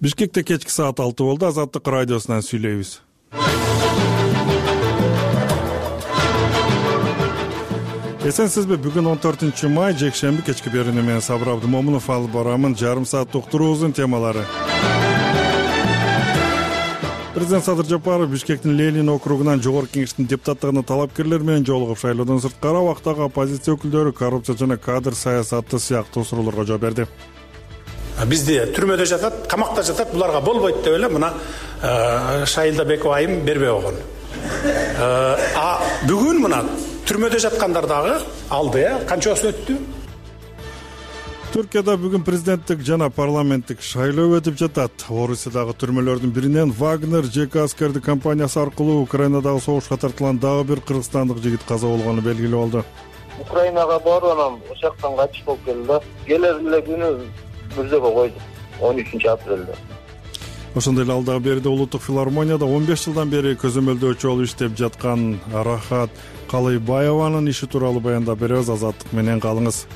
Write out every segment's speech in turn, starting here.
Бишкекте кечки саат 6 болду. Азаттык радиосунан сүйлөйбүз. Эсенсизби, бүгүн 14 май жекшемби кечки берүүнү менен Сабыр Абдымомунов алып барамын. Жарым саат уктуруубуздун темалары. Президент Садыр Жапаров Бишкектин Ленин округунан жогорку кеңештин депутаттыгына талапкерлер менен жолугуп, шайлоодон сырткары убактагы оппозиция өкүлдөрү коррупция жана кадр саясаты сыяктуу суроолорго жооп берди. Бизде түрмөдө жатат, камакта жатат, буларга болбойт деп эле мына Шайылда Беков айым бербей койгон. Бүгүн мына түрмөдө жаткандар дагы алды, канчасы өттү? Түркияда бүгүн президенттик жана парламенттик шайлоо өтүп жатат. Орусиядагы түрмөлөрдүн биринен Вагнер ЖК аскердик компаниясы аркылуу Украинадагы согушка тартылган дагы бир кыргызстандык жигит каза болгону белгилүү болду. Украинага барып, анан ошоктон качып болуп келди. Келер эле күнү мүрзөгө койду 13 апрелде. Ошондой эле ал дагы берде улуттук филармонияда 15 жылдан бери көзөмөлдөөчү болуп иштеп жаткан Рахат Калыйбаеванын иши тууралуу баяндап беребиз. Азаттык менен калыңыз.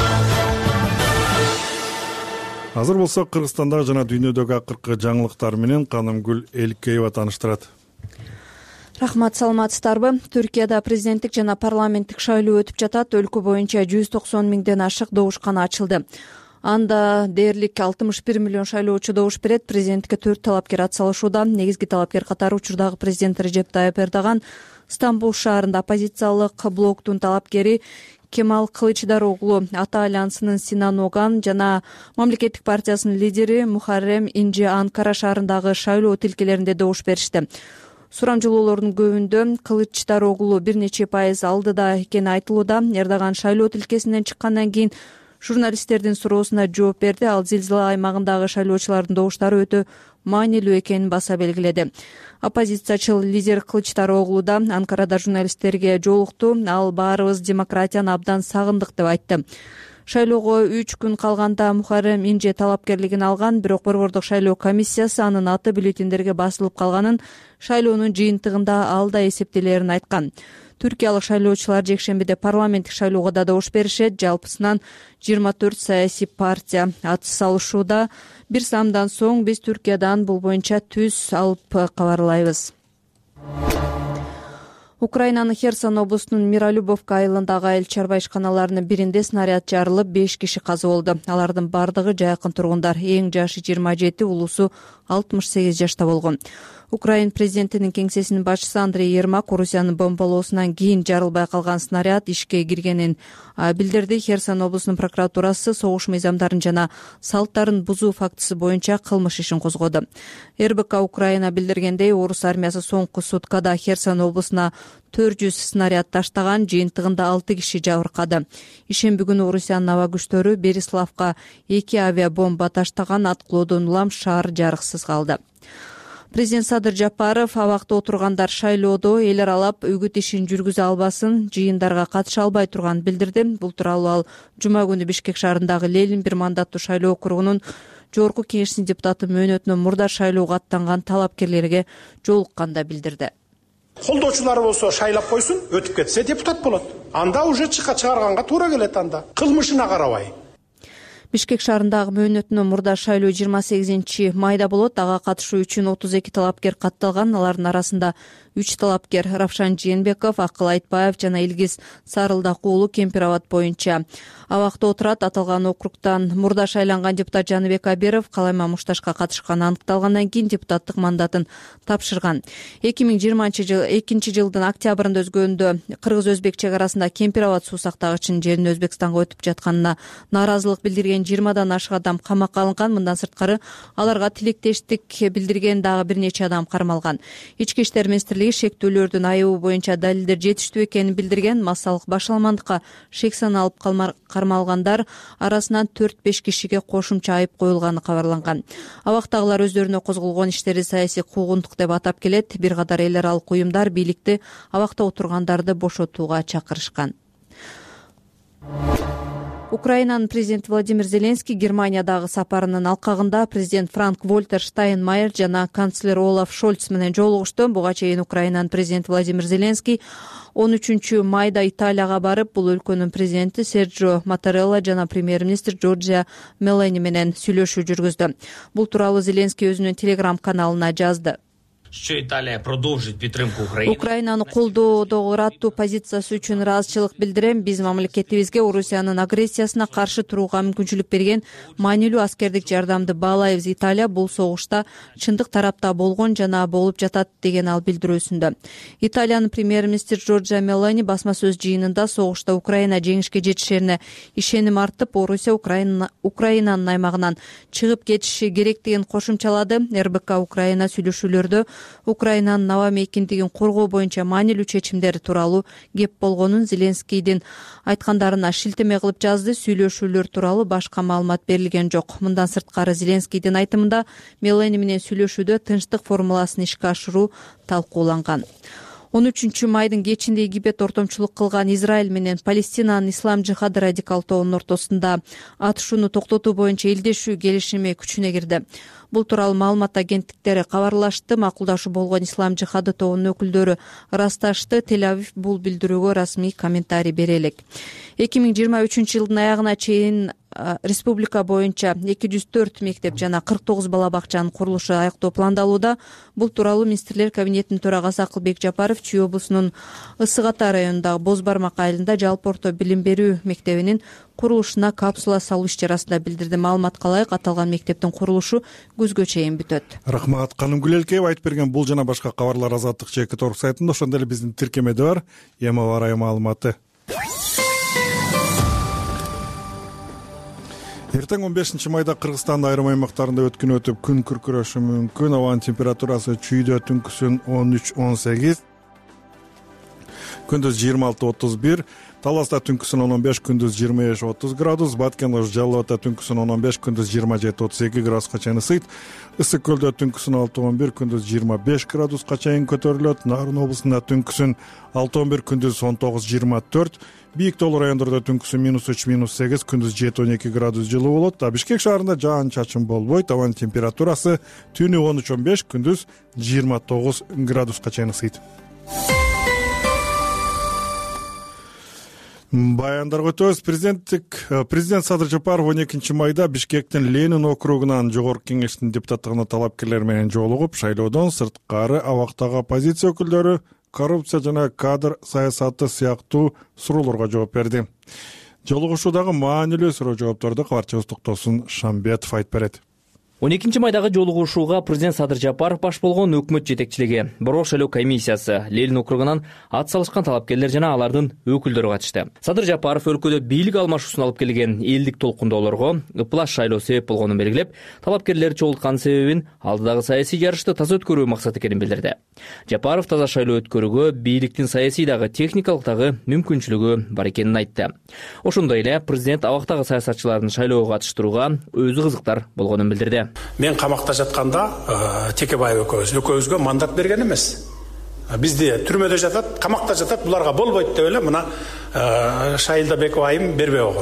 Азыр болсок Кыргызстандагы жана дүйнөдөгү акыркы жаңылыктар менен Канымгүл Элкеева тааныштырат. Рахмат, саламатсыздарбы? Түркияда президенттик жана парламенттик шайлоо өтүп жатат. Өлкө боюнча 190 миңден ашык добушкана ачылды. Анда дээрлик 61 миллион шайлоочу добуш берет. Президенттикке 4 талапкер атсалышууда. Негизги талапкер катары учурдагы президент Режеп Тайып Эрдоган, Стамбул шаарында оппозициялык блоктун талапкери Кемал Кылычдароглу, Ата альянсынын Синан Оган жана Мамлекеттик партиясынын лидери Мухаррем Инже Анкара шаарындагы шайлоо тилкелеринде добуш беришти. Сурамжылоолордун көбүндө Кылычдароглу бир нече пайыз алдыда экени айтылууда. Эрдоган шайлоо тилкесинен чыккандан кийин журналисттердин суроосуна жооп берди. Ал зилзила аймагындагы шайлоочулардын добуштары өтө маанилүү экенин баса белгиледи. Оппозициячыл лидер Кылычдароглу да Анкарада журналисттерге жолукту. Ал баарыбыз демократияны абдан сагындык деп айтты. Шайлоого 3 күн калганда Мухаррем Инже талапкерлигин алган, бирок Борбордук шайлоо комиссиясы анын аты бюллетендерге басылып калганын, шайлоонун жыйынтыгында ал да эсептелерин айткан. Түркиялык шайлоочулар жекшембиде парламенттик шайлоого да добуш беришет. Жалпысынан 24 саясий партия атсалышууда. Бир самдан соң биз Түркиядан бул боюнча түз алып кабарлайбыз. Украинанын Херсон облусунун Миролюбовка айылындагы эл чарба ишканаларынын биринде снаряд жарылып, 5 киши каза болду. Алардын бардыгы жакын тургундар. Эң жашы 27, улусу 68 жашта болгон. Украин президентинин кеңсесинин башчысы Андрей Ермак Орусиянын бомбалоосунан кийин жарылбай калган снаряд ишке киргенин билдирди. Херсон облусунун прокуратурасы согуш мыйзамдарын жана салттарын бузуу фактысы боюнча кылмыш ишин козгоду. РБК Украина билдиргендей, орус армиясы соңку суткада Херсон облусуна 400 снаряд таштаган, жыйынтыгында 6 киши жабыркады. Ишемби күнү Орусиянын аба күчтөрү Бериславка 2 авиабомба таштаган, аткылоодон улам шаар жарыксыз калды. Президент Садыр Жапаров абакта отургандар шайлоодо эл аралап үгүт ишин жүргүзө албасын, жыйындарга катыша албай турганын билдирди. Бул тууралуу ал жума күнү Бишкек шаарындагы Ленин бир мандаттуу шайлоо округунун жогорку кеңештин депутаты мөөнөтүнөн мурда шайлоого аттанган талапкерлерге жолукканда билдирди. Колдоочулары болсо шайлап койсун, өтүп кетсе депутат болот. Анда уже чыгарганга туура келет анда. Кылмышына карабай. Бишкек шаарындагы мөөнөтүнөн мурда шайлоо 28 майда болот. Ага катышуу үчүн 32 талапкер катталган. Алардын арасында 3 талапкер Равшан Жээнбеков, Акыл Айтбаев жана Илгиз Сарылдак уулу Кемпирабад боюнча абакта отурат. Аталган округтан мурда шайланган депутат Жаныбек Аберов калайма мушташка катышканы аныкталгандан кийин депутаттык мандатын тапшырган. 2022 жылдын октябрында өзгөндө кыргыз-өзбек чек арасында Кемпирабад суу сактагычынын жерин Өзбекстанга өтүп жатканына нааразылык билдирген 20дан ашык адам камакка алынган. Мындан сырткары аларга тилектештик билдирген дагы бир нече адам кармалган. Ички иштер министрлиги шектүүлөрдүн айыбы боюнча далилдер жетиштүү экенин билдирген. Массалык башаламандыкка шек саналып кармалгандар арасынан 4-5 кишиге кошумча айып коюлганы кабарланган. Абактагылар өздөрүнө козголгон иштери саясий куугунтук деп атап келет. Бир катар эл аралык уюмдар бийликти абакта отургандарды бошотууга чакырышкан. Украинанын президенти Владимир Зеленский Германиядагы сапарынын алкагында президент Франк-Вальтер Штайнмайер жана канцлер Олаф Шольц менен жолугушту. Буга чейин Украинанын президенти Владимир Зеленский 13 майда Италияга барып, бул өлкөнүн президенти Серджио Маттарелла жана премьер-министр Джорджия Мелони менен сүйлөшүү жүргүздү. Бул тууралуу Зеленский өзүнүн телеграм-каналына жазды. Украинаны колдоодогу ыраттуу позициясы үчүн ыраазычылык билдирем. Биз мамлекетибизге Орусиянын агрессиясына каршы турууга мүмкүнчүлүк берген маанилүү аскердик жардамды баалайбыз. Италия бул согушта чындык тарапта болгон жана болуп жатат деген ал билдирүүсүндө. Италиянын премьер-министр Джорджия Мелони басма сөз жыйынында согушта Украина жеңишке жетишерине ишеним артып, Орусия Украинанын аймагынан чыгып кетиши керектигин кошумчалады. РБК Украина сүйлөшүүлөрдө Украинанын аба мейкиндигин коргоо боюнча маанилүү чечимдери тууралуу кеп болгонун Зеленскийдин айткандарына шилтеме кылып жазды. Сүйлөшүүлөр тууралуу башка маалымат берилген жок. Мындан сырткары Зеленскийдин айтымында Мелони менен сүйлөшүүдө тынчтык формуласын ишке ашыруу талкууланган. 13 майдын кечинде Египет ортомчулук кылган Израиль менен Палестинанын ислам жихады радикал тобунун ортосунда атышууну токтотуу боюнча элдешүү келишими күчүнө кирди. Бул тууралуу маалымат агенттиктери кабарлашты. Макулдашуу болгон ислам жихады тобунун өкүлдөрү ырасташты. Тель-Авив бул билдирүүгө расмий комментарий бере элек. 2023 жылдын аягына чейин республика боюнча 204 мектеп жана 49 бала бакчанын курулушу аяктоо пландалууда. Бул тууралуу министрлер кабинетинин төрагасы Акылбек Жапаров Чүй облусунун Ысык Ата районундагы Боз Бармак айылында жалпы орто билим берүү мектебинин курулушуна капсула салуу иш-чарасында билдирди. Маалыматка ылайык, аталган мектептин курулушу күзгө чейин бүтөт. Рахмат Канымгүл Элкеева айтып берген бул жана башка кабарлар Азаттык чекит орг сайтында, ошондой эле биздин тиркемеде бар. Эми барай маалыматы. Эртең 15 майда Кыргызстандын айрым аймактарында өткөн өтүп күн күркүрөшү мүмкүн. Абанын температурасы чүйдө түнкүсүн 13-18, күндүз 26-31, Таласта түнкүсүн 15, күндүз 25-30 градус, Баткен Жалал Абадта түнкүсүн 15, күндүз 27-32 градуска чейин ысыйт. Ысык көлдө түнкүсүн 6-11, күндүз 25 градуска чейин көтөрүлөт. Нарын облусунда түнкүсүн 6-11, күндүз 19-24, Бийик тоолуу райондордо түнкүсүн -3, -8, күндүз 7-12 градус жылуу болот. Бишкек шаарында жаан-чачын болбойт. Абанын температурасы түнү 13-15, күндүз 29 градуска чейин ысыйт. Баяндарга өтөбүз. Президент Садыр Жапаров 12 майда Бишкектин Ленин округунан жогорку кеңештин депутаттыгына талапкерлер менен жолугуп, шайлоодон сырткары абактагы оппозиция өкүлдөрү коррупция жана кадр саясаты сыяктуу суроолорго жооп берди. Жолугушуудагы маанилүү суроо жоопторду кабарчыбыз Токтосун Шамбетов айтып берет. 12 майдагы жолугушууга президент Садыр Жапаров баш болгон өкмөт жетекчилиги, Борбор шайлоо комиссиясы, Ленин округунан ат салышкан талапкерлер жана алардын өкүлдөрү катышты. Садыр Жапаров өлкөдө бийлик алмашуусун алып келген элдик толкундоолорго ыплас шайлоо себеп болгонун белгилеп, талапкерлерди чогулткан себебин алдыдагы саясий жарышты таза өткөрүү максат экенин билдирди. Жапаров таза шайлоо өткөрүүгө бийликтин саясий дагы техникалык дагы мүмкүнчүлүгү бар экенин айтты. Ошондой эле президент абактагы саясатчылардын шайлоого катыштырууга өзү кызыктар болгонун билдирди. Мен камакта жатканда Текебаев экөөбүзгө мандат берген эмес. Бизде түрмөдө жатат, камакта жатат, буларга болбойт деп эле мына Шайылда Беков айым бербей койгон.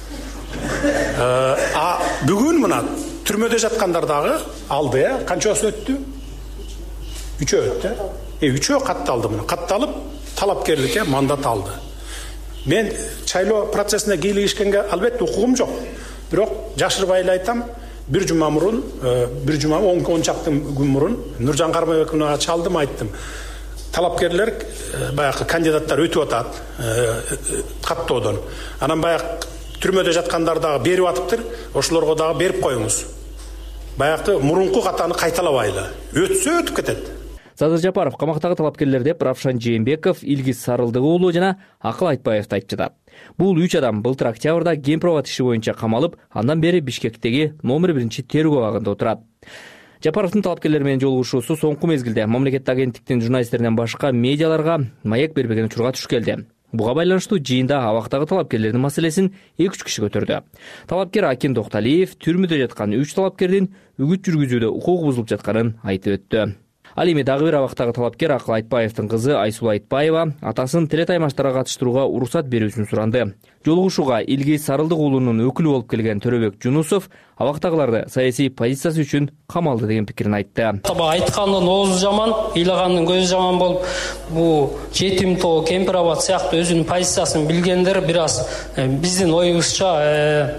Бүгүн мына түрмөдө жаткандар дагы алды, канчасы өттү? 3 өттү. 3 катталды мына. Катталып талапкерликке мандат алды. Мен шайлоо процессине кийлигишкенге албетте укугум жок. Бирок жашырбай эле айтам, bir жума мурун, 10 чакты күн мурун Нуржан Кармабековага чалдым, айттым. Талапкерлер баягы кандидаттар өтүп атат каттоодон. Анан баягы түрмөдө жаткандар дагы берип атыптыр, ошолорго дагы берип коюңуз. Баягы мурунку катаны кайталабайлы. Өтсө өтүп кетет. Садыр Жапаров камактагы талапкерлер деп Равшан Жээнбеков, Илгиз Сарылдыгы уулу жана Акыл Айтбаевди айтып жатат. Бул 3 адам былтыр октябрда Гемпроват иши боюнча камалып, андан бери Бишкектеги номер 1 тергөө абагында отурат. Жапаровдун талапкерлер менен жолугушуусу соңку мезгилде мамлекеттик агенттиктин журналисттеринен башка медиаларга маек бербеген учурга туш келди. Буга байланыштуу жыйында абактагы талапкерлердин маселесин 2-3 киши көтөрдү. Талапкер Акин Токталиев түрмөдө жаткан 3 талапкердин үгүт жүргүзүүдө укугу бузулуп жатканын айтып өттү. Ал эми дагы бир абактагы талапкер Акыл Айтбаевдин кызы Айсулуу Айтбаева атасын телетаймаштарга катыштырууга уруксат берүүсүн суранды. Жолугушууга Илгиз Сарылдык уулунун өкүлү болуп келген Төрөбек Жунусов абактагыларды саясий позициясы үчүн камалды деген пикирин айтты. Айткандын оозу жаман, ыйлагандын көзү жаман болуп, бул жетим тоо, кемпир абад сыяктуу өзүнүн позициясын билгендер бир аз биздин оюбузча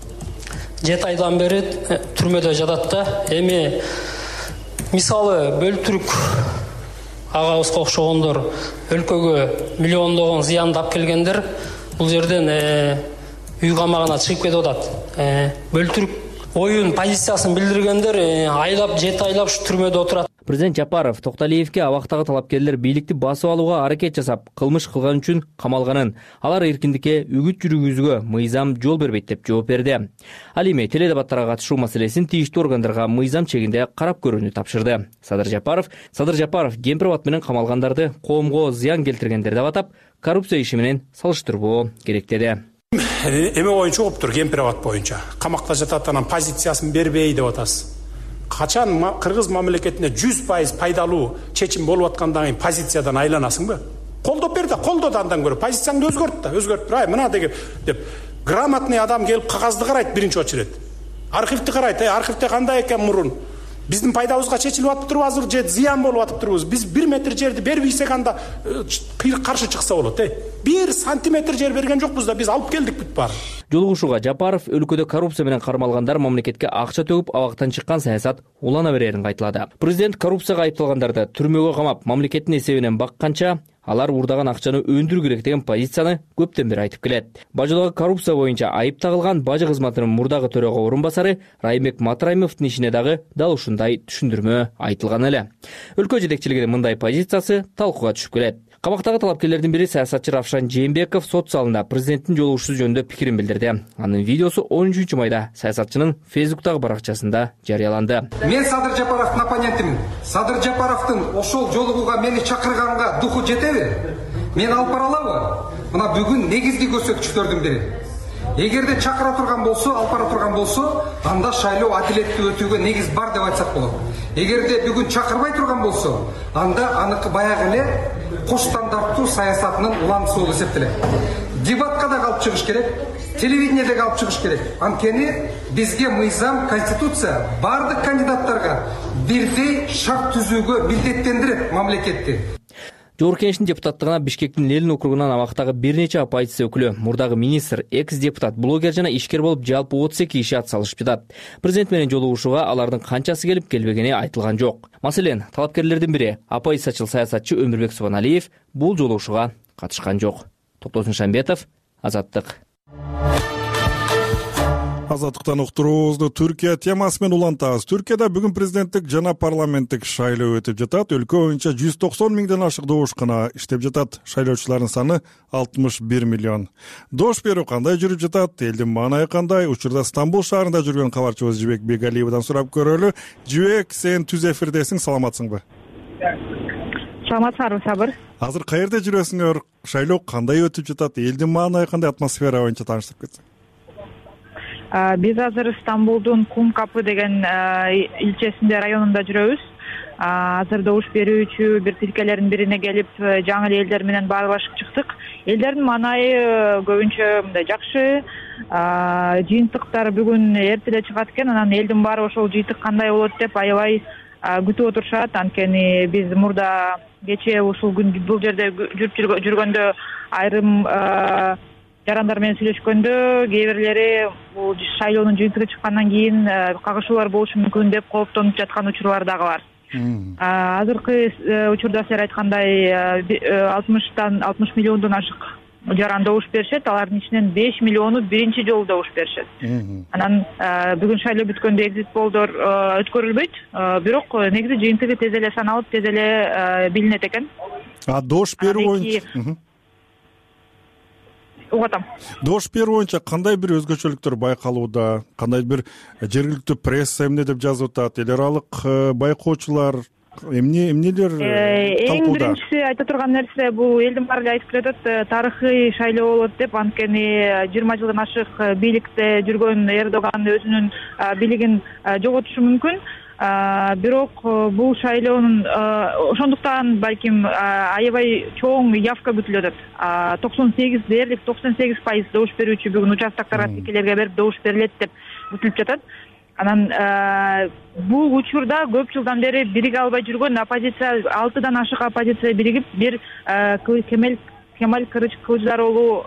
7 айдан бери түрмөдө жатат да. Эми мисалы бөлтүрүк агабызга окшогондор өлкөгө миллиондогон зыяндап келгендер бул жерден үй камагына чыгып кетип атат. Бөлтүрүк оюн позициясын билдиргендер 7 айлап ушу түрмөдө отурат. Президент Жапаров Токталиевке абактагы талапкерлер бийликти басып алууга аракет жасап, кылмыш кылган үчүн камалганын, алар эркиндикке үгүт жүргүзүүгө мыйзам жол бербейт деп жооп берди. Ал эми теледебаттарга катышуу маселесин тийиштүү органдарга мыйзам чегинде карап көрүүнү тапшырды. Садыр Жапаров кемпир абад менен камалгандарды коомго зыян келтиргендер деп атап, коррупция иши менен салыштырбоо керек деди. Эме боюнча угуптур, кемпир абад боюнча камакта жатат, анан позициясын бербей деп атасыз. Качан кыргыз мамлекетине 100% пайдалуу чечим болуп аткандан кийин позициядан айланасыңбы? Колдоп бер да, колдоду андан көрө. Позицияңды өзгөрт тур. Мына деп грамотный адам келип кагазды карайт биринчи очередь. Архивди карайт, архивде кандай экен мурун? Биздин пайдабызга чечилип атыптырбы азыр же зыян болуп атыптырбыз? Биз 1 метр жерди бербейсек анда каршы чыкса болот. 1 сантиметр жер берген жокпуз да, биз алып келдик бүт баарын. Жолугушууга Жапаров өлкөдө коррупция менен кармалгандар мамлекетке акча төгүп абактан чыккан саясат улана берерин кайталады. Президент коррупцияга айыпталгандарды түрмөгө камап, мамлекеттин эсебинен бакканча алар уурдаган акчаны өндүрүү керек деген позицияны көптөн бери айтып келет. Бажыдагы коррупция боюнча айып тагылган бажы кызматынын мурдагы төрөгө орун басары Райымбек Матраимовдун ишине дагы дал ушундай түшүндүрмө айтылган эле. Өлкө жетекчилигинин мындай позициясы талкууга түшүп келет. Камактагы талапкерлердин бири саясатчы Равшан Жээнбеков сот залында президенттин жолугушуусу жөнүндө пикирин билдирди. Анын видеосу 13 майда саясатчынын Фейсбуктагы баракчасында жарыяланды. Мен Садыр Жапаровдун оппонентимин. Садыр Жапаровдун ошол жолугууга мени чакырганга духу жетеби? Мен алып баралабы? Мына бүгүн негизги көрсөткүчтөрдүн бири. Эгерде чакыра турган болсо, алып бара турган болсо, анда шайлоо адилеттүү өтүүгө негиз бар деп айтсак болот. Эгерде бүгүн чакырбай турган болсо, анда аныкы баягы эле кош стандарттуу саясатынын уландысы болуп эсептелет. Дебатка да алып чыгыш керек, телевидениеде алып чыгыш керек. Анткени бизге мыйзам, конституция бардык кандидаттарга бирдей шарт түзүүгө милдеттендирет мамлекетти. Жогорку Кеңештин депутаттыгына Бишкектин Лелин округунан абактагы бир нече оппозиция өкүлү, мурдагы министр, экс-депутат, блогер жана ишкер болуп жалпы 32 киши ат салышып жатат. Президент менен жолугушууга алардын канчасы келип келбегени айтылган жок. Маселен, талапкерлердин бири оппозициячыл саясатчы Өмүрбек Субаналиев бул жолугушууга катышкан жок. Токтосун Шамбетов, Азаттык. Азаттыктан уктуруубузду Түркия темасы менен улантабыз. Түркияда бүгүн президенттик жана парламенттик шайлоо өтүп жатат. Өлкө боюнча 190 миңден ашык добушкана иштеп жатат. Шайлоочулардын саны 61 миллион. Добуш берүү кандай жүрүп жатат? Элдин маанайы кандай? Учурда Стамбул шаарында жүргөн кабарчыбыз Жибек Бегалиевден сурап көрөлү. Жибек, сен түз эфирдесиң, саламатсыңбы? Саламатсыздарбы, Сабыр? Азыр каерде жүрөсүңөр? Шайлоо кандай өтүп жатат? Элдин маанайы кандай, атмосфера боюнча тааныштырып кетсең? Биз азыр Стамбулдун Кум-Капы деген илчесинде, районунда жүрөбүз. Азыр добуш берүүчү бир тилкелердин бирине келип, жаңы элдер менен баарлашып чыктык. Элдердин маанайы көбүнчө мындай жакшы. Жыйынтыктар бүгүн эртеле чыгат экен, анан элдин баары ошол жыйынтык кандай болот деп аябай күтүп отурушат. Анткени биз мурда кече ушул күн бул жерде жүргөндө айрым жарандар менен сүйлөшкөндө кээ бирлери бул шайлоонун жыйынтыгы чыккандан кийин кагышуулар болушу мүмкүн деп кооптонуп жаткан учурлар дагы бар. Азыркы учурда силер айткандай 60 миллиондон ашык жаран добуш беришет, алардын ичинен 5 миллиону биринчи жолу добуш беришет. Анан бүгүн шайлоо бүткөндө экзит полдор өткөрүлбөйт, бирок негизи жыйынтыгы тез эле саналып, тез эле билинет экен. Добуш берүү боюнча Добуш берүү боюнча кандай бир өзгөчөлүктөр байкалууда? Кандай бир жергиликтүү пресса эмне деп жазып атат? Эл аралык байкоочулар эмнелер талкууда? Эң биринчиси айта турган нерсе бул элдин баары эле айтып келатат, тарыхый шайлоо болот деп. Анткени 20 жылдан ашык бийликте жүргөн Эрдоган өзүнүн бийлигин жоготушу мүмкүн. бирок бул шайлоонун ошондуктан балким аябай чоң явка күтүлүп атат. Дээрлик 98% добуш берүүчү бүгүн участокторго тикелерге берип добуш берилет деп күтүлүп жатат. Анан бул учурда көп жылдан бери бириге албай жүргөн оппозиция, 6дан ашык оппозиция биригип бир Кемаль Кылычдароğlu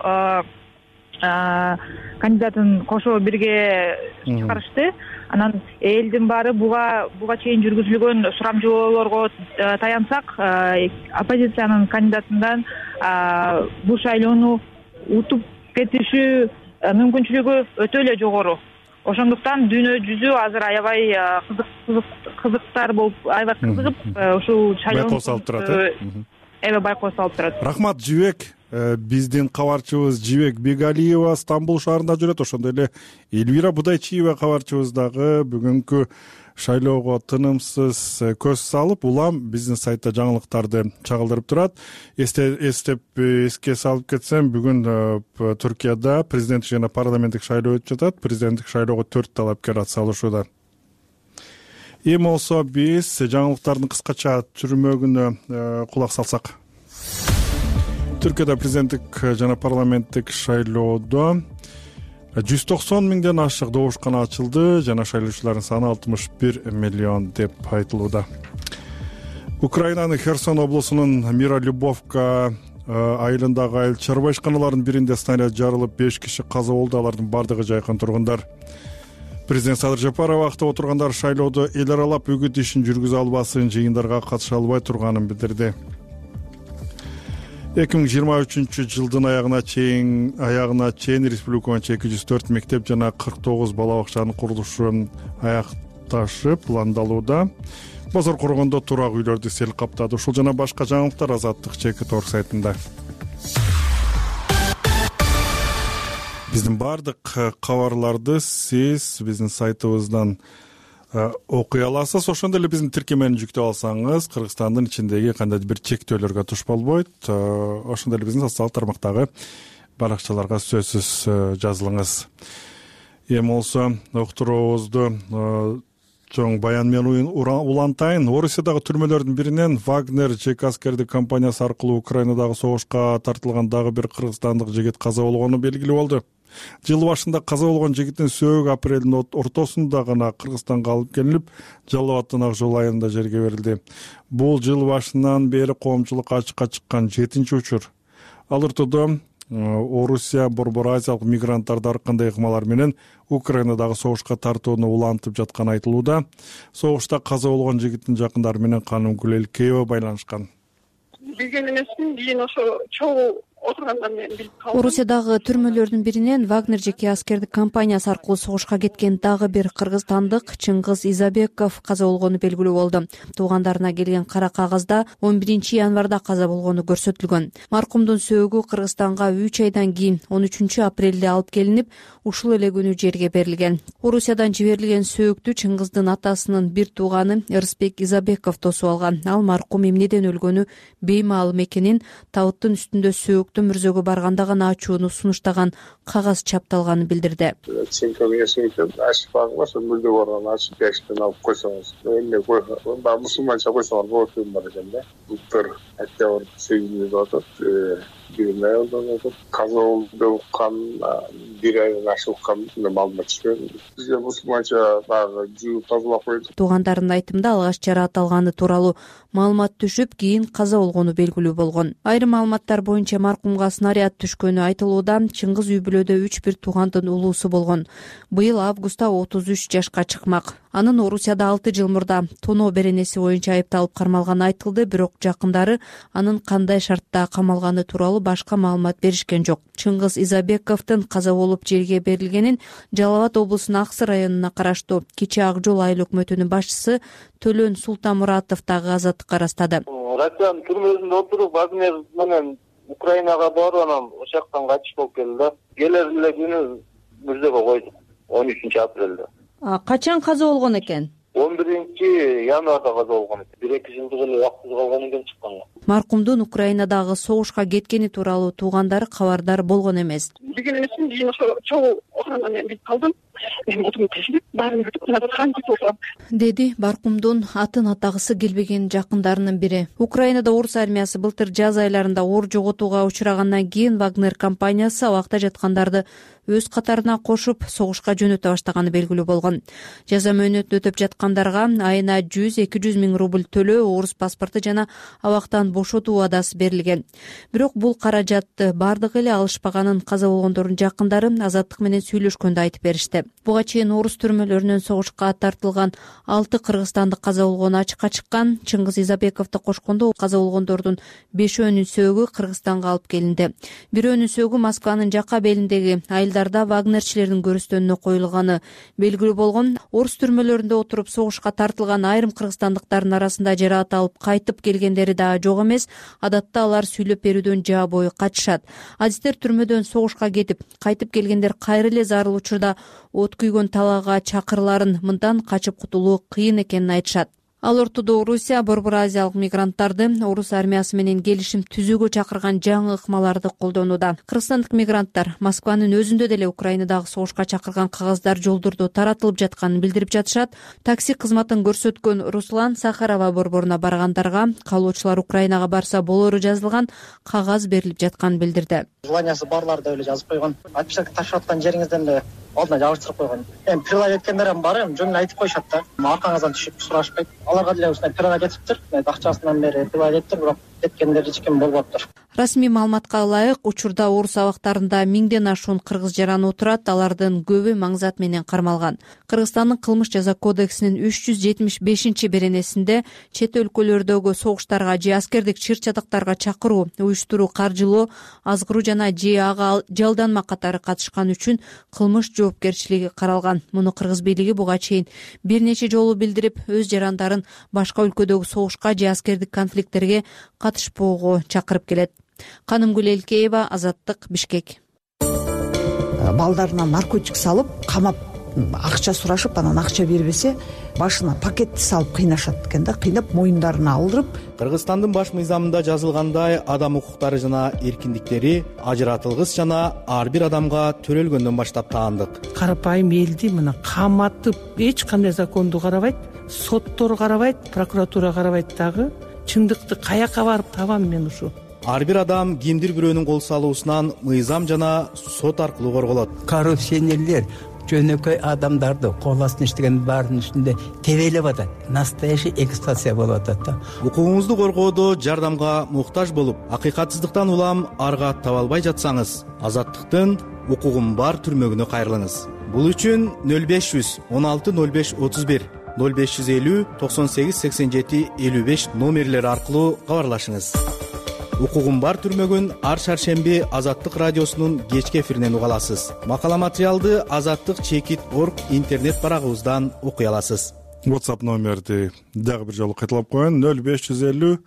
кандидатын кошо бирге чыгарышты. Анан элдин баары буга чейин жүргүзүлгөн сурамжылоолорго таянсак, оппозициянын кандидатынан бул шайлоону утуп кетиши мүмкүнчүлүгү өтө эле жогору. Ошондуктан дүйнө жүзү азыр аябай кызыктар болуп, аябай кызыгып ушул шайлоону байкоо салып турат. Байкоо салып турат. Рахмат, Жибек. Биздин кабарчыбыз Жибек Бегалиева Стамбул шаарында жүрөт. Ошондой эле Элвира Будайчиева кабарчыбыз дагы бүгүнкү шайлоого тынымсыз көз салып, улам биздин сайтта жаңылыктарды чагылдырып турат. Эске салып кетсем, бүгүн Түркияда президенттик жана парламенттик шайлоо өтүп жатат. Президенттик шайлоого 4 талапкер ат салышууда. Эми болсо биз жаңылыктардын кыскача түрмөгүнө кулак салсак. Түркияда президенттик жана парламенттик шайлоодо 190 миңден ашык добушкана ачылды жана шайлоочулардын саны 61 миллион деп айтылууда. Украинанын Херсон облусунун Мира-Любовка айылындагы айыл чарба ишканаларынын биринде снаряд жарылып 5 киши каза болду. Алардын бардыгы жайкын тургундар. Президент Садыр Жапаров убакта отургандар шайлоодо эл аралап үгүт ишин жүргүзө албасын, жыйындарга катыша албай турганын билдирди. 2023 жылдын аягына чейин республика боюнча 204 мектеп жана 49 бала бакчанын курулушу аякташып пландалууда. Базар кургондо турак үйлөрдү сел каптады. Ушул жана башка жаңылыктар Азаттык ЧК сайтында. Биздин бардык кабарларды сиз биздин сайтыбыздан окуй аласыз. Ошондой эле биздин тиркемени жүктөп алсаңыз, Кыргызстандын ичиндеги кандайдыр бир чектөөлөргө туш болбойт. Ошондой эле биздин социалдык тармактагы баракчаларга сөзсүз жазылыңыз. Эми болсо уктуруубузду чоң баян менен улантайын. Орусиядагы түрмөлөрдүн биринен Вагнер ЖК аскердик компаниясы аркылуу Украинадагы согушка тартылган дагы бир кыргызстандык жигит каза болгону белгилүү болду. Жыл башында каза болгон жигиттин сөөгү апрелдин ортосунда гана Кыргызстанга алып келинип, Жалал Абаддын Ак жол айылында жерге берилди. Бул жыл башынан бери коомчулукка ачыкка чыккан 7-чи учур. Ал ортодо Орусия Борбор Азиялык мигранттарды ар кандай ыкмалар менен Украинадагы согушка тартууну улантып жатканы айтылууда. Согушта каза болгон жигиттин жакындары менен Канымгүл Элкеева байланышкан. Билген эмесмин, кийин ошо чогуу отургандан мен билип калдым. Орусиядагы түрмөлөрдүн биринен Вагнер ЖК аскердик компаниясы аркылуу согушка кеткен дагы бир кыргызстандык Чыңгыз Изабеков каза болгону белгилүү болду. Туугандарына келген кара кагазда 11 январда каза болгону көрсөтүлгөн. Маркумдун сөөгү Кыргызстанга 3 айдан кийин 13 апрелде алып келинип, ушул эле күнү жерге берилген. Орусиядан жиберилген сөөктү Чыңгыздын атасынын бир тууганы Ырысбек Изабеков тосуп алган. Ал маркум эмнеден өлгөнү беймаалым экенин, табыттын үстүндө сөөктү мүрзөгө барганда гана ачууну сунуштаган кагаз чапталганын билдирди. Мүлдө барган ачып яшыктан алып койсоңуз, эмне мусулманча койсоңор болот деп бар экен да. Былтыр октябрь 8-де атат, бир айылдан атат. Каза болду бир айдан ашылган маалымат түшкөн. Бизге мусулманча дагы жууп тазалап койду. Туугандарынын айтымында алгач жараат алганы тууралуу маалымат түшүп, кийин каза болгону белгилүү болгон. Айрым маалыматтар боюнча маркумга снаряд түшкөнү айтылууда. Чыңгыз үй бүлөдө 3 туугандын улуусу болгон. Быйыл августта 33 жашка чыкмак. Анын Орусияда 6 жыл мурда тоноо беренеси боюнча айыпталып кармалганы айтылды, бирок жакындары анын кандай шартта камалганы тууралуу башка маалымат беришкен жок. Чыңгыз Изабековдун каза болуп жерге берилгенин Жалал Абад облусунун Аксы районуна караштуу Кичи Ак жол айыл өкмөтүнүн башчысы Төлөн Султанмуратов дагы Азаттыкка ырастады. Россиянын түрмөсүндө отуруп Вагнер менен Украинага барып, анан ошол жактан качып болуп келди. Келер эле күнү мүрзөгө койду 13 апрелде. Качан каза болгон экен? 11 январда каза болгон экен. 1-2 жылдык эле убактысыз калгандан кийин чыккан. Маркумдун Украинадагы согушка кеткени тууралуу туугандары кабардар болгон эмес. Билген эмесмин, кийин ошо чогуу окугандан мен билип калдым. Мен отумду тешип баарын бүтүп кантип болсом, деди Баркумдун атын атагысы келбеген жакындарынын бири. Украинада орус армиясы былтыр жаз айларында оор жоготууга учурагандан кийин Вагнер компаниясы абакта жаткандарды өз катарына кошуп согушка жөнөтө баштаганы белгилүү болгон. Жаза мөөнөтүн өтөп жаткандарга айына 100-200 миң рубль төлөө, орус паспорту жана абактан бошотуу убадасы берилген. Бирок бул каражатты бардыгы эле алышпаганын каза болгондордун жакындары Азаттык менен сүйлөшкөндө айтып беришти. Буга чейин орус түрмөлөрүнөн согушка тартылган 6 кыргызстандык каза болгону ачыкка чыккан. Чыңгыз Изабековду кошкондо каза болгондордун 5өөнүн сөөгү Кыргызстанга алып келинди. Бирөөнүн сөөгү Москванын жакка белиндеги айылдарда вагнерчилердин көрүстөнүнө коюлганы белгилүү болгон. Орус түрмөлөрүндө отуруп согушка тартылган айрым кыргызстандыктардын арасында жараат алып кайтып келгендери да жок эмес. Адатта алар сүйлөп берүүдөн жаа бою качышат. Адистер түрмөдөн согушка кетип кайтып келгендер кайра эле зарыл учурда от күйгөн талаага чакырыларын, мындан качып кутулуу кыйын экенин айтышат. Ал ортодо Орусия Борбор Азиялык мигранттарды орус армиясы менен келишим түзүүгө чакырган жаңы ыкмаларды колдонууда. Кыргызстандык мигранттар Москванын өзүндө деле Украинадагы согушка чакырган кагаздар жолдордо таратылып жатканын билдирип жатышат. Такси кызматын көрсөткөн Руслан Сахарова борборуна баргандарга калоочулар Украинага барса болору жазылган кагаз берилип жатканын билдирди. Желаниясы барлар да эле жазып койгон. Отпечатка ташып аткан жериңизден эле алдына жабыштырып койгон. Эми прилав эткендер бар, жөн эле айтып коюшат да. Аркаңыздан түшүп сурашпайт. Аларга деле ушундай прилав этиптир. Акчасынан бери прилав этиптир, бирок эткендер эч ким болбоптур. Расмий маалыматка ылайык, учурда орус абактарында 1000ден ашуун кыргыз жараны отурат. Алардын көбү маңзат менен кармалган. Кыргызстандын кылмыш жаза кодексинин 375-беренесинде чет өлкөлөрдөгү согуштарга же аскердик чыр-чатактарга чакыруу, уюштуруу, каржылоо, азгыруу жана же ага жалданма катары катышкан үчүн кылмыш жоопкерчилиги каралган. Муну кыргыз бийлиги буга чейин бир нече жолу билдирип, өз жарандарын башка өлкөдөгү согушка же аскердик конфликттерге катышпоого чакырып келет. Канымгүл Элкеева, Азаттык, Бишкек. Балдарына наркотик салып, камап, акча сурашып, анан акча бербесе, башына пакетти салып кыйнашат экен да, кыйнап моюндарына алдырып. Кыргызстандын баш мыйзамында жазылгандай, адам укуктары жана эркиндиктери ажыратылгыс жана ар бир адамга төрөлгөндөн баштап таандык. Карапайым элди мына каматып, эч кандай законду карабайт, соттор карабайт, прокуратура карабайт дагы. Чындыкты каяка барып табам мен ушу? Ар бир адам кимдир бирөөнүн кол салуусунан мыйзам жана сот аркылуу корголот. Коррупционерлер жөнөкөй адамдарды кол астына иштеген баардын үстүндө тебелеп атат. Настоящий эксплуатация болуп атат да. Укугуңузду коргоодо жардамга муктаж болуп, акыйкатсыздыктан улам арга таба албай жатсаңыз, Азаттыктын укугум бар түрмөгүнө кайрылыңыз. Бул үчүн 0500 16 05 31 0550 98 87 55 номерлери аркылуу кабарлашыңыз. Укугум бар түрмөгүн ар шаршемби Азаттык радиосунун кечки эфиринен уга аласыз. Макала материалды azattik.org интернет барагыбыздан окуй аласыз. WhatsApp номерди дагы бир жолу кайталап коеюн: 0550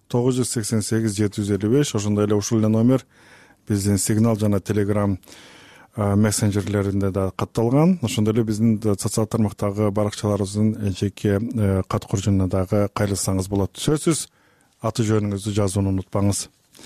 988 755. Ошондой эле ушул эле номер биздин Signal жана Telegram мессенджерлеринде да катталган. Ошондой эле биздин социалдык тармактагы баракчаларыбыздын жеке кат куржуна дагы кайрылсаңыз болот. Сөзсүз аты жөнүңүздү жазууну унутпаңыз.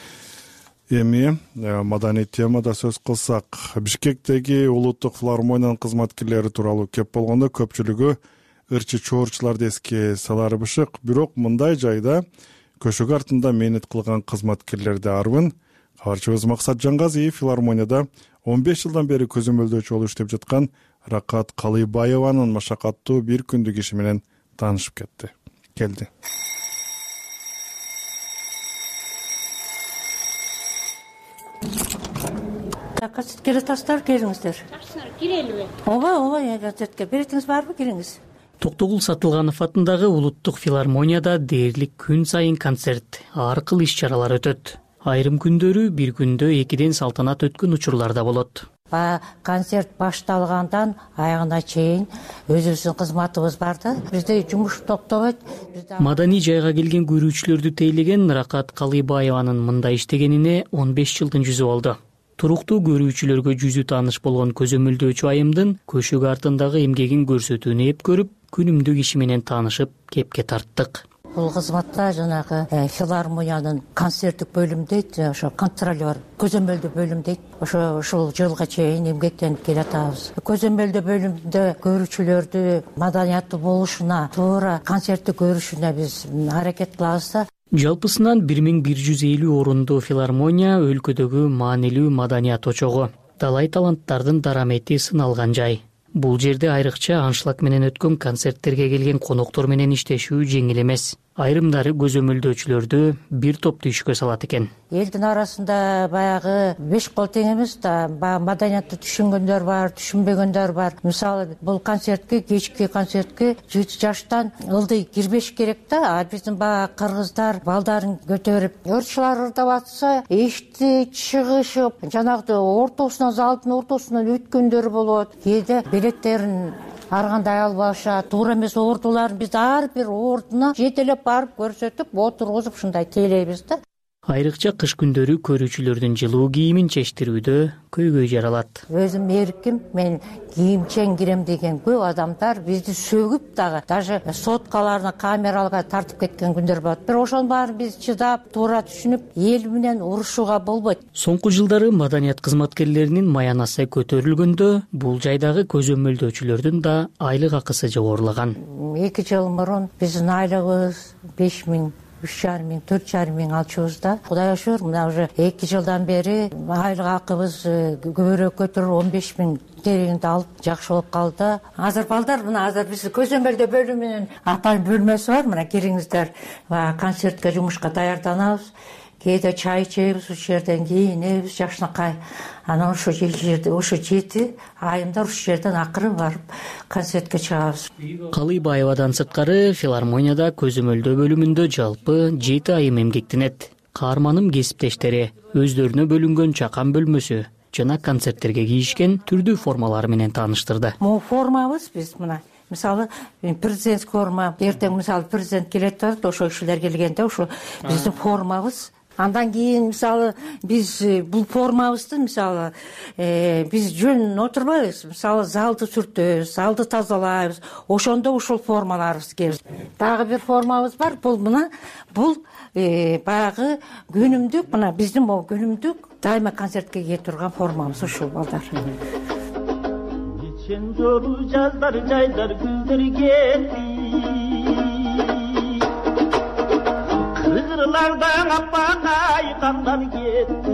Эми маданий темада сөз кылсак, Бишкектеги улуттук филармониянын кызматкерлери тууралуу кеп болгондо көпчүлүгү ырчы чоорчуларды эске салары бышык. Бирок мындай жайда көшөгө артында мээнет кылган кызматкерлерди арбын. Кабарчыбыз Максат Жангазиев филармонияда 15 жылдан бери көзөмөлдөөчү болуп иштеп жаткан Ракат Калыйбаеванын машакаттуу бир күндүк иши менен таанышып келди. Таштар келиңиздер. Кирелиби? Ооба, газетке беретиңиз барбы? Кириңиз. Токтогул Сатылганов атындагы улуттук филармонияда дээрлик күн сайын концерт, ар кыл иш-чаралар өтөт. Айрым күндөрү бир күндө 2ден салтанат өткөн учурлар да болот. Концерт башталгандан аягына чейин өзүбүздүн кызматыбыз бар да. Бизде жумуш токтобойт. Маданий жайга келген көрүүчүлөрдү тейлеген Ракат Калыйбаеванын мындай иштегенине 15 жылдын жүзү болду. Туруктуу көрүүчүлөргө жүзү тааныш болгон көзөмөлдөөчү айымдын көшөгө артындагы эмгегин көрсөтүүнү эп көрүп, күнүмдүк иши менен таанышып кепке тарттык. бул кызматта жанагы филармониянын концерттик бөлүмү дейт, ошо контролер көзөмөлдөө бөлүм дейт. Ушул жылга чейин эмгектенип келатабыз. Көзөмөлдөө бөлүмүндө көрүүчүлөрдү маданияттуу болушуна, туура концертти көрүшүнө биз аракет кылабыз да. Жалпысынан 1150 орундуу филармония өлкөдөгү маанилүү маданият очогу, талай таланттардын дарамети сыналган жай. Бул жерде айрыкча аншлаг менен өткөн концерттерге келген коноктор менен иштешүү жеңил эмес. Айрымдары көзөмөлдөөчүлөрдү бир топту ишке салат экен. Элдин арасында баягы 5 кол тең эмес да, маданиятты түшүнгөндөр бар, түшүнбөгөндөр бар. Мисалы, бул концертке, кечки концертке 7 жаштан ылдый кирбеш керек да. Биздин баягы кыргыздар балдарын көтөрүп, ырчылар ырдап атса, эшти чыгышып, жанагы ортосунан, залдын ортосунан өткөндөр болот. Кээде билеттерин ар кандай албашат, туура эмес ордуларын биз ар бир ордуна жетелеп барып көрсөтүп, отургузуп ушундай тейлейбиз да. Айрыкча кыш күндөрү көрүүчүлөрдүн жылуу кийимин чечтирүүдө көйгөй жаралат. Өзүм эрким, мен кийимчен кирем деген көп адамдар бизди сөгүп дагы, даже соткаларына камералга тартып кеткен күндөр болот. Бирок ошонун баарын биз чыдап, туура түшүнүп, эл менен урушууга болбойт. Соңку жылдары маданият кызматкерлеринин маянасы көтөрүлгөндө, бул жайдагы көзөмөлдөөчүлөрдүн да айлык акысы жогорулаган. 2 жыл мурун биздин айлыгыбыз 5000, 3,5 000, 4,5 000 алчубуз да. Кудайга шүгүр, мына уже 2 жылдан бери айлык акыбыз көбүрөөк көтөрүп 15 000 керегинде алып жакшы болуп калды. Азыр балдар, мына азыр биз көзөмөлдөө бөлүмүнүн апайын бөлмөсү бар, мына кириңиздер. Концертке, жумушка даярданабыз. Кээде чай ичебиз, ушул жерден кийинебиз, жакшынакай. Анан ошо жерде, ошо 7 айымдар ушул жерден акырын барып концертке чыгабыз. Калыйбаевадан сырткары филармонияда көзөмөлдөө бөлүмүндө жалпы 7 айым эмгектенет. Каарманым кесиптештери өздөрүнө бөлүнгөн чакан бөлмөсү жана концерттерге кийишкен түрдүү формалары менен тааныштырды. Могу формабыз биз мына. Мисалы, президент форма, эртең мисалы президент келет да, ошо кишилер келгенде ошо биздин формабыз. Андан кийин мисалы биз бул формабызды мисалы биз жөн отурбайбыз. Мисалы залды сүртөбүз, залды тазалайбыз. Ошондо ушул формаларыбыз келет. Дагы бир формабыз бар. Бул мына бул баягы күнүмдүк, мына биздин могу күнүмдүк дайыма концертке кие турган формабыз ушул балдар. Geçen yolu yazlar caylar güldür gitti Kırgırlardan appanay kanlar gitti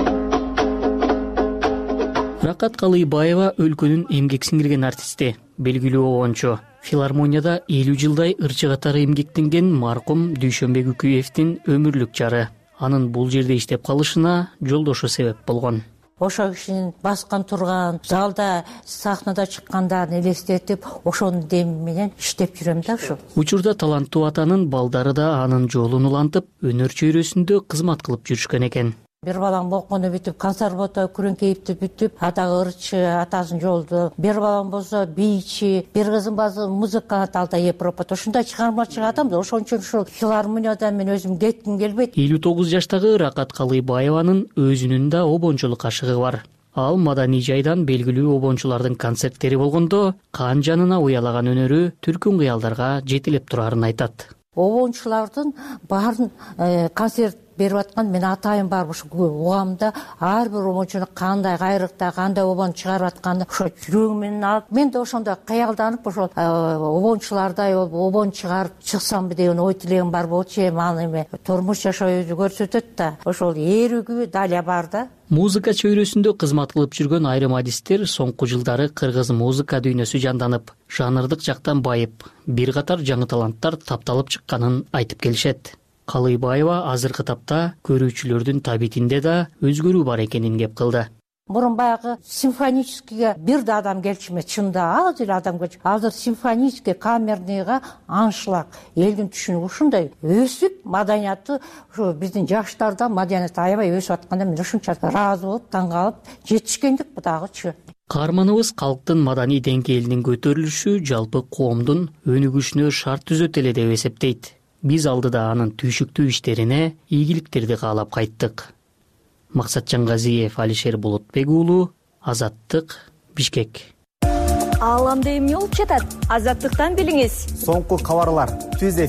Ракат Калыйбаева өлкөнүн эмгек сиңирген артисти, белгилүү обончу. Филармонияда 50 жылдай ырчы катары эмгектенген маркум Дүйшөнбек Үкүевдин өмүрлүк жары. Анын бул жерде иштеп калышына жолдошу себеп болгон. Ошо кишинин баскан турган залда, сахнада чыккандарын элестетип, ошонун деми менен иштеп жүрөм да ушу. Учурда таланттуу атанын балдары да анын жолун улантып, өнөр чөйрөсүндө кызмат кылып жүрүшкөн экен. Бир балам окууну бүтүп, консерватория күрөңкейипти бүтүп, атагы ырчы, атасын жолду. Бир балам болсо бийчи, бир кызым болсо музыка талда Европада. Ушундай чыгармачы адам да, ошон үчүн ушул филармонияда мен өзүм кетким келбейт. 59 жаштагы Ракат Калыйбаеванын өзүнүн да обончулук кашыгы бар. Ал маданий жайдан белгилүү обончулардын концерттери болгондо кан жанына уялаган өнөрү түркүн кыялдарга жетелеп турарын айтат. Обончулардын баарын концерт берип аткан мен атайын бар ушу угамда ар бир обончуну кандай кайрыкта, кандай обон чыгарып атканын ошо жүрөгүм менен алып, мен да ошондо каялданып ошол обончулардай болуп, обон чыгарып чыксамбы деген ой тилегим бар болчу. Аны эми турмуш жашообузду көрсөтөт да, ошол ээрүгү дале бар да. Музыка чөйрөсүндө кызмат кылып жүргөн айрым адистер соңку жылдары кыргыз музыка дүйнөсү жанданып, жанрдык жактан байып, бир катар жаңы таланттар тапталып чыкканын айтып келишет. Калыйбаева азыркы тапта көрүүчүлөрдүн табитинде да өзгөрүү бар экенин кеп кылды. Мурун баягы симфоническийге бир да адам келчү эмес, чында аз эле адам келчү. Азыр симфонический, камерныйга аншлаг, элдин түшүнүгү ушундай өсүп, маданияты ушу биздин жаштарда маданият аябай өсүп атканда мен ушунча ыраазы болуп, таң калып, жетишкендик бу дагычы. Каарманыбыз калктын маданий деңгээлинин көтөрүлүшү жалпы коомдун өнүгүшүнө шарт түзөт эле деп эсептейт. Биз алдыда анын түйшүктүү иштерине ийгиликтерди каалап кайттык. Максатжан Газиев, Алишер Булутбек уулу, Азаттык, Бишкек. Ааламда эмне болуп жатат? Азаттыктан билиңиз. Соңку кабарлар, түз эфир.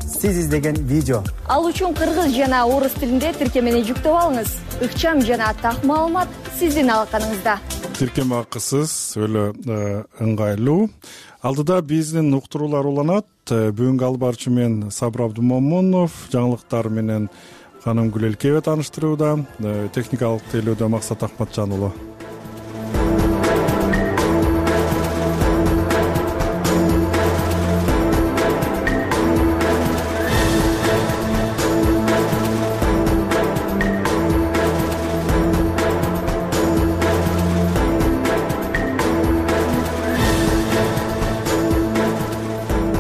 сиз издеген видео. Ал үчүн кыргыз жана орус тилинде тиркемени жүктөп алыңыз. Ыкчам жана так маалымат сиздин алаканыңызда. Тиркеме акысыз, өлө ыңгайлуу. Алдыда биздин уктуруулар уланат. Бүгүнкү алып баруучу мен Сабыр Абдумомунов, жаңылыктар менен Ханым Гүлелкеева тааныштырууда, техникалык тейлөөдө Максат Акматжан уулу.